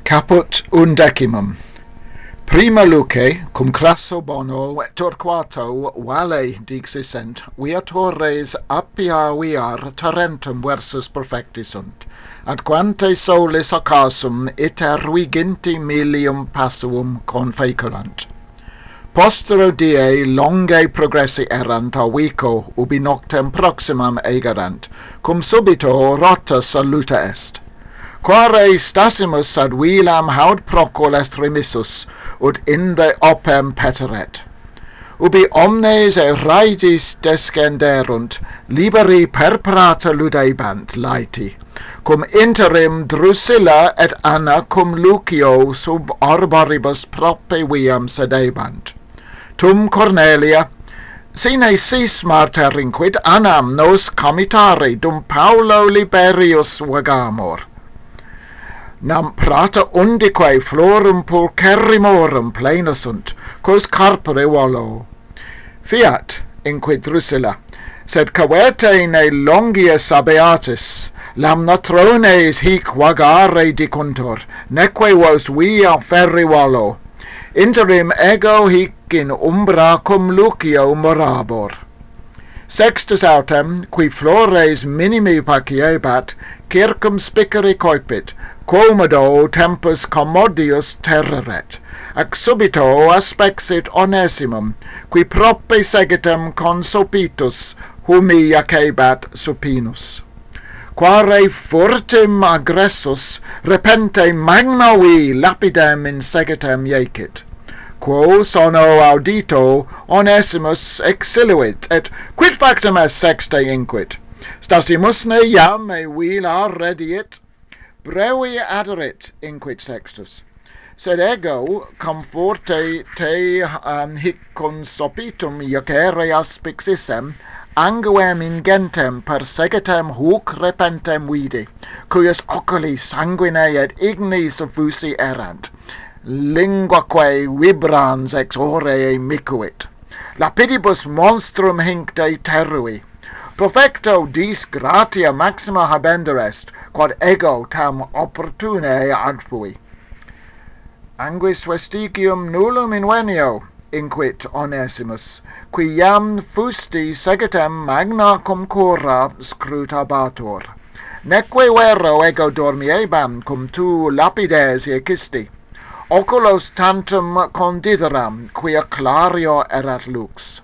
Caput undecimum. Prima luce, cum crasso bono, turquato, vale dixisent, via torres appia viar Tarentum versus perfecti sunt, ad quante solis occasum iter viginti milium passuum confecurant. Postero die longe progressi erant a vico ubi noctem proximam egerant, cum subito rota saluta est. Quare stasimus ad vilam haud procul est remissus, ut inde opem peteret. Ubi omnes raedis descenderunt, liberi perperata ludebant laeti, cum interim Drusilla et Anna cum Lucio sub arboribus prope viam sedebant. Tum Cornelia, sine sis marter inquit Annam nos comitare dum Paulo Liberius vagamur. Nam prata undique florum pulcherrimorum plena sunt, quos carpere volo. Fiat, inquit Drusilla, sed cavete ne longius abeatis, lam natrones hic vagare dicuntur, neque vos via ferri volo. Interim ego hic in umbra cum Lucio morabor. Sextus autem, qui flores minimi paciebat, circumspicere coipit, quomodo tempus commodius terreret, ac subito aspexit Onesimum, qui prope segitem consopitus humi jacebat supinus. Quare furtim aggressus repente magnavi lapidem in segitem iecit. Quo sono audito Onesimus exiluit, et quid factum est sexte inquit? Stasimusne iam e vila rediit? Brevi aderit, inquit Sextus. Sed ego comforte te hic consopitum iacere aspixissem, anguem ingentem persegetem huc repentem vidi, cuius oculi sanguine et igni suffusi erant, linguaque vibrans ex oree micuit. Lapidibus monstrum hinc de terrui. Profecto dis gratia maxima habender est, quod ego tam opportune adfui. Anguis vestigium nullum invenio, inquit Onesimus, qui iam fusti segetem magna cum cura scrutabatur. Neque vero ego dormiebam cum tu lapides iecisti. Oculos tantum condideram, quia clario erat lux.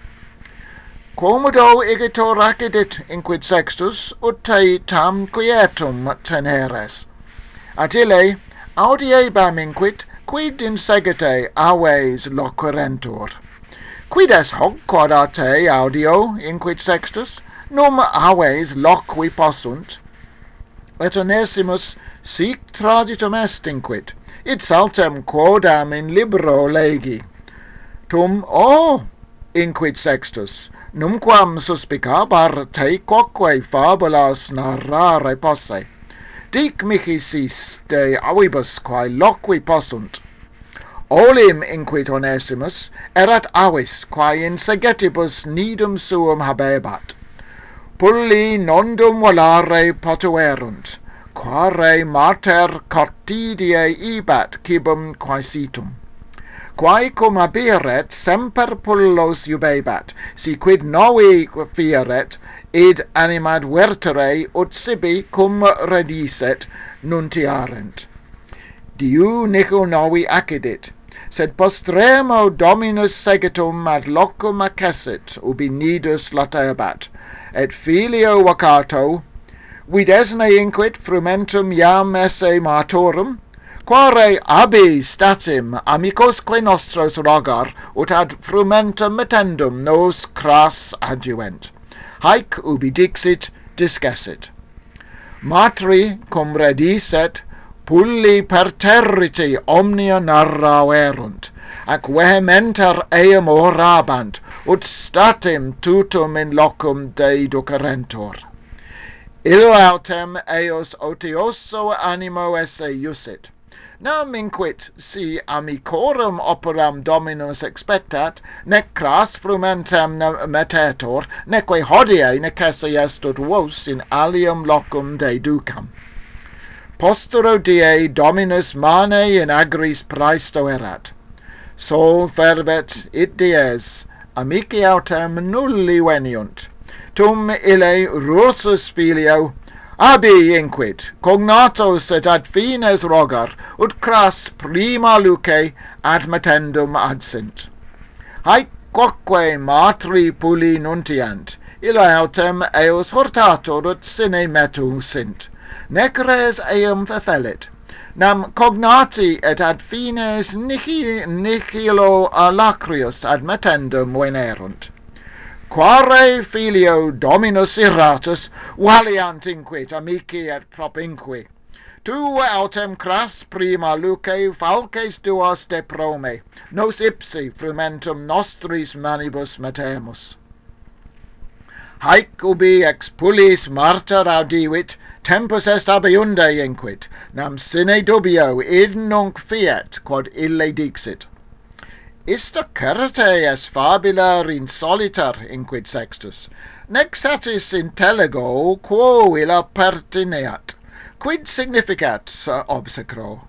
Quomodo igitur accidit, inquit Sextus, ut te tam quietum teneres. At ille, audiebam inquit, quid in segite aves loquerentur. Quid est hoc quod a te audio, inquit Sextus, num aves loqui possunt? Et Onesimus sic traditum est, inquit, id saltem quodam in libro legi. Tum, inquit Sextus, numquam suspicabar te quoque fabulas narrare posse. Dic mihi sis de avibus quae loqui possunt. Olim, inquit Onesimus, erat avis quae in segetibus nidum suum habebat. Pulli nondum volare potuerunt, quare mater cortidie ibat cibum quaesitum. Quae cum abiret semper pullos iubebat, si quid novi fieret, id animad vertere ut sibi cum rediset nuntiarent. Diu nihil novi accidit, sed postremo Dominus segetum ad locum accessit, ubi nidus latebat, et filio vacato, videsne inquit frumentum iam esse maturum, quare abi statim amicosque nostros rogar, ut ad frumentum mettendum nos cras adjuent. Haec ubi dixit, discessit. Matri cum rediset, pulli perterriti omnia narraverunt, ac vehementer eam orabant, ut statim tutum in locum deducerentur. Illo autem eos otioso animo esse iusit. Nam inquit si amicorum operam Dominus expectat, nec cras frumentem metetur, neque hodie necesse est ut vos in alium locum deducam. postero die dominus mane in agris praesto erat. Sol ferbet id dies, amici autem nulli veniunt. Tum ille rursus filio, abi inquit, cognatos et ad fines rogar, ut cras prima luce ad matendum adsint. Haec quoque matri puli nuntiant, ille autem eos hortator ut sine metu sint, nec res eum fefellit, nam cognati et ad fines nihilo lacrius ad matendum venerunt. Quare filio dominus iratus valiant inquit amici et propinqui. Tu autem cras prima luce falces duas de prome, nos ipsi frumentum nostris manibus metemus. Haec ubi ex pullis martyr audivit, tempus est abiunde inquit, nam sine dubio id nunc fiat quod ille dixit. Ista certe est fabula insolitar, inquit Sextus, nec satis intelligo quo illa pertineat. Quid significat obsecro?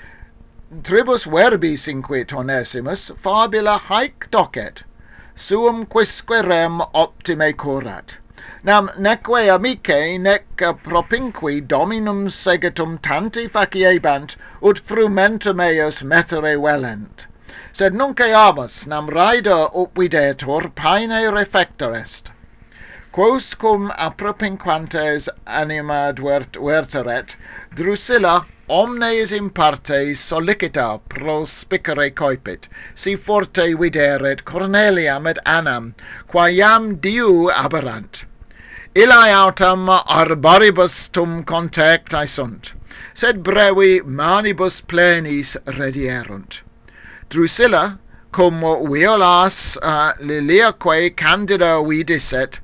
Tribus verbis inquit Onesimus fabula haec docet, suum quisque rem optime curat. Nam neque amice nec propinqui dominum segetum tanti faciebant ut frumentum eos mettere velent. Sed nunc eamus nam raida videtur paene refector est. Quos cum apropinquantes anima verteret, Drusilla omnes in parte sollicita prospicere coipit, si forte videret Corneliam et Annam, qua iam diu aberrant. Illae autem arboribus tum contactae sunt, sed brevi manibus plenis redierunt. Drusilla, cum violas liliaque candida vidisset,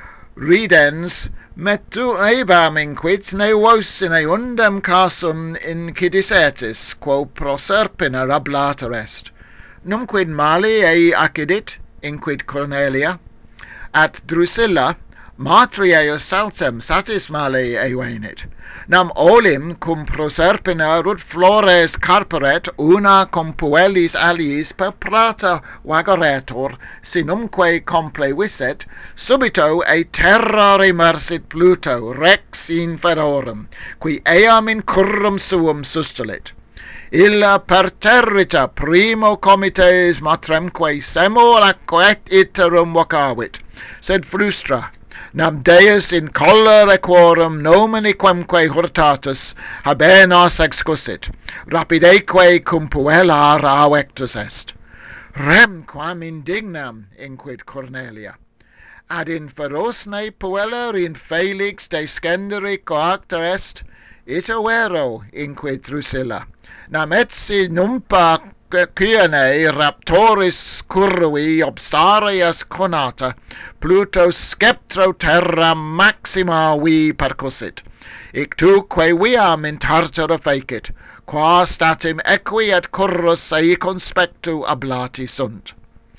ridens metu ebam inquit ne vos in eundem casum incidisetis, quo proserpina ablater est. Numquid mali accidit, inquit Cornelia, at Drusilla matri eos saltem satis male venit. Nam olim cum proserpina rut flores carperet una cum puellis aliis per prata vagaretur, sinumque comple viset, subito terra remersit Pluto rex inferorum, qui eam in currum suum sustulit. Illa perterrita primo comites matremque semur aquet iterum vocavit, sed frustra, nam Deus in collere quorum nomini quemque hurtatus habenas excussit, rapideque cum puella ravectus est. Rem quam indignam, inquit Cornelia. Ad inferosne puella in felix descendere coacta est, ita vero, inquit Drusilla. Nam etsi numpa Cyene raptoris curvi obstarias conata, Pluto sceptro terra maxima vi percussit, ictuque viam in Tartara fecit, qua statim equi et currus ei conspectu ablati sunt.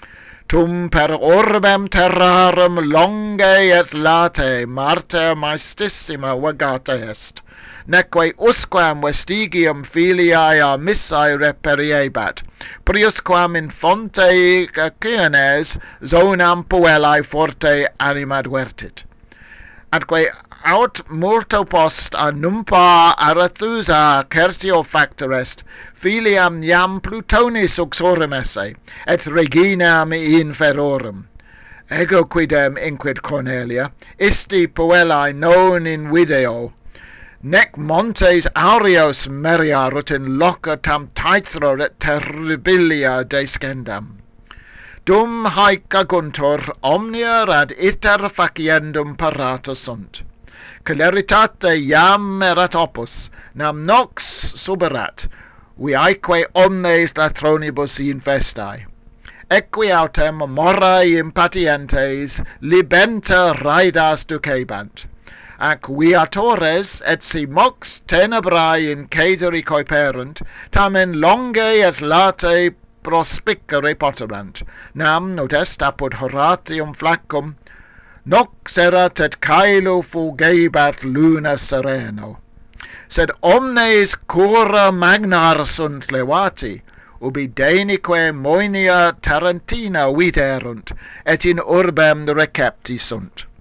Tum per orbem terrarum longe et late Marte maestissima vagata est, neque usquam vestigium filiae missae reperiebat, priusquam in fonte Cyanes zonam puellae forte animadvertit. Atque aut multo post a numpa Arethusa certio factor est, filiam iam Plutonis uxorum esse, et reginam inferorum. Ego quidem, inquit Cornelia, isti puellae non in video, nec montes aureos meriarut in loca tam taethror et terribilia descendam. Dum haec aguntur omnia ad iter faciendum parata sunt. Celeritate iam erat opus, nam nox suberat, viaeque omnes latronibus infestae. Equi autem morae impatientes libenta raidas ducebant. Ac viatores et si mox tenebrae in cederi coiperunt, tamen longe et late prospicere poterant, nam nod est apud Horatium Flaccum, nox erat et caelo fugebat luna sereno. sed omnes cura magnar sunt levati, ubi denique moenia tarentina viderunt, et in urbem recepti sunt.